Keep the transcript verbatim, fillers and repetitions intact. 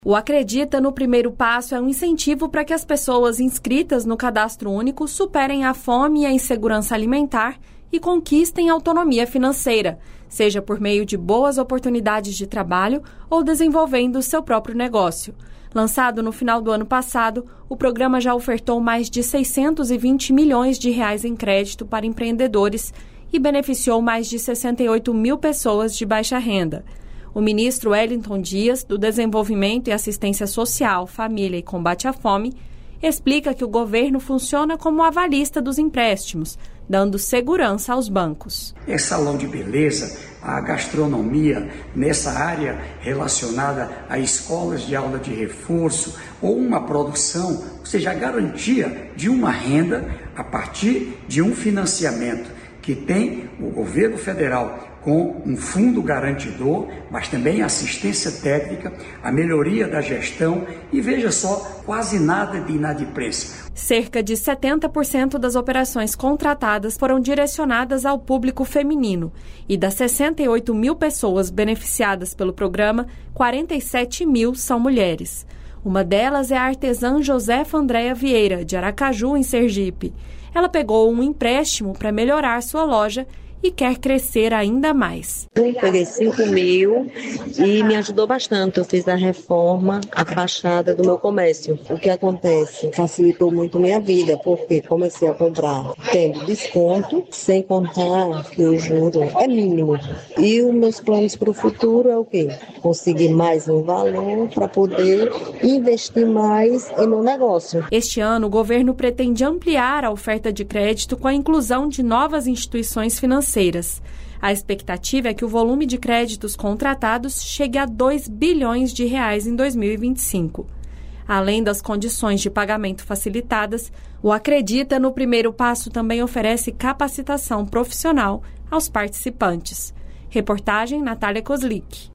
O Acredita no Primeiro Passo é um incentivo para que as pessoas inscritas no Cadastro Único superem a fome e a insegurança alimentar e conquistem autonomia financeira, seja por meio de boas oportunidades de trabalho ou desenvolvendo o seu próprio negócio. Lançado no final do ano passado, o programa já ofertou mais de seiscentos e vinte milhões de reais em crédito para empreendedores e beneficiou mais de sessenta e oito mil pessoas de baixa renda. O ministro Wellington Dias, do Desenvolvimento e Assistência Social, Família e Combate à Fome, explica que o governo funciona como avalista dos empréstimos, dando segurança aos bancos. É salão de beleza, a gastronomia, nessa área relacionada a escolas de aula de reforço ou uma produção, ou seja, a garantia de uma renda a partir de um financiamento que tem o governo federal com um fundo garantidor, mas também assistência técnica, a melhoria da gestão e, veja só, quase nada de inadimplência. Cerca de setenta por cento das operações contratadas foram direcionadas ao público feminino e das sessenta e oito mil pessoas beneficiadas pelo programa, quarenta e sete mil são mulheres. Uma delas é a artesã Josefa Andréa Vieira, de Aracaju, em Sergipe. Ela pegou um empréstimo para melhorar sua loja e quer crescer ainda mais. Eu peguei cinco mil e me ajudou bastante. Eu fiz a reforma, a fachada do meu comércio. O que acontece? Facilitou muito minha vida, porque comecei a comprar tendo desconto, sem contar que o juro é mínimo. E os meus planos para o futuro é o quê? Conseguir mais um valor para poder investir mais em meu negócio. Este ano, o governo pretende ampliar a oferta de crédito com a inclusão de novas instituições financeiras. A expectativa é que o volume de créditos contratados chegue a dois bilhões de reais em dois mil e vinte e cinco. Além das condições de pagamento facilitadas, o Acredita no Primeiro Passo também oferece capacitação profissional aos participantes. Reportagem Natália Kozlik.